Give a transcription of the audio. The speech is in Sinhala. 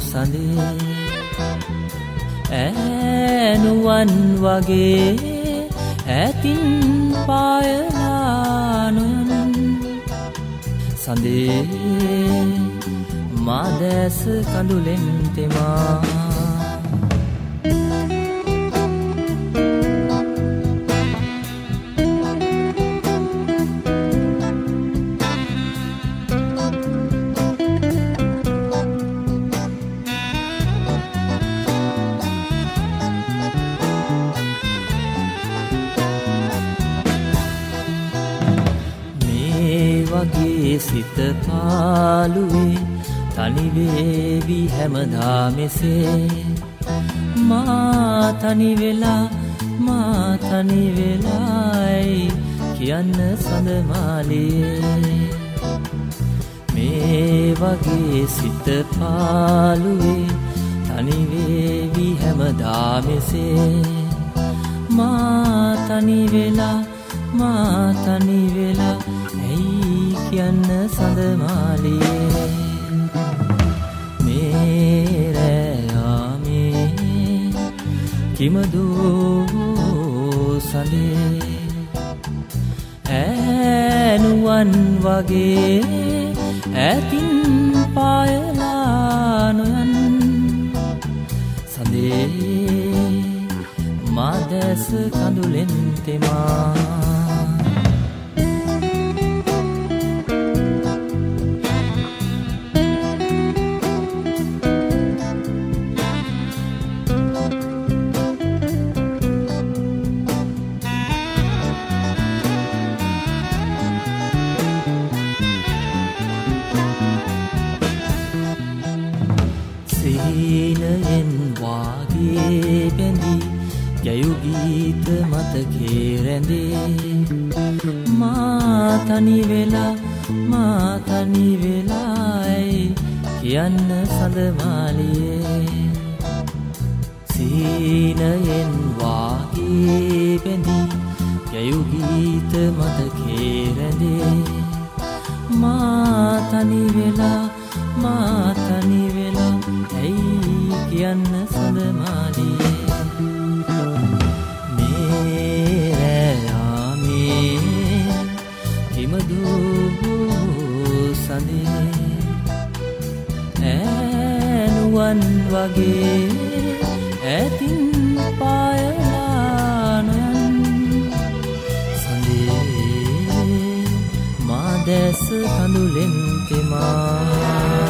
සඳේ ඈනුවන් වගේ ඈතින් පායලා නොයන් සඳේ මා දැස කඳුලෙන් තෙමා වගේ සිත පාළුවේ තනිවේවි හැමදා මෙසේ මා තනි වෙලායි කියන්න සඳමාලියේ මේ වගේ සිත පාළුවේ තනිවේවි හැමදා මෙසේ මා තනි වෙලා කියන්න සඳමාලියේ මේ රෑයාමේ කිමදෝ සඳේ ඈනුවන් වගේ ඈතින් පායලා නොයන් සඳේ මා දැස කඳුලෙන් තෙමා සිහිනයෙන් වාගේ බැඳී ගැයු ගීත මතකේ රැඳේ මා තනි වෙලායි කියන්න සඳමාලියේ සිහිනයෙන් වාගේ බැඳී ගැයු ගීත මතකේ රැඳේ මා තනි වෙලා ඇයි කියන්න සඳමාලියේ මේ රෑයාමේ කිමදෝ සඳේ ඈනුවන් වගේ ඈතින් පායලා නොයන් සඳේ මා දැස කඳුලෙන් තෙමා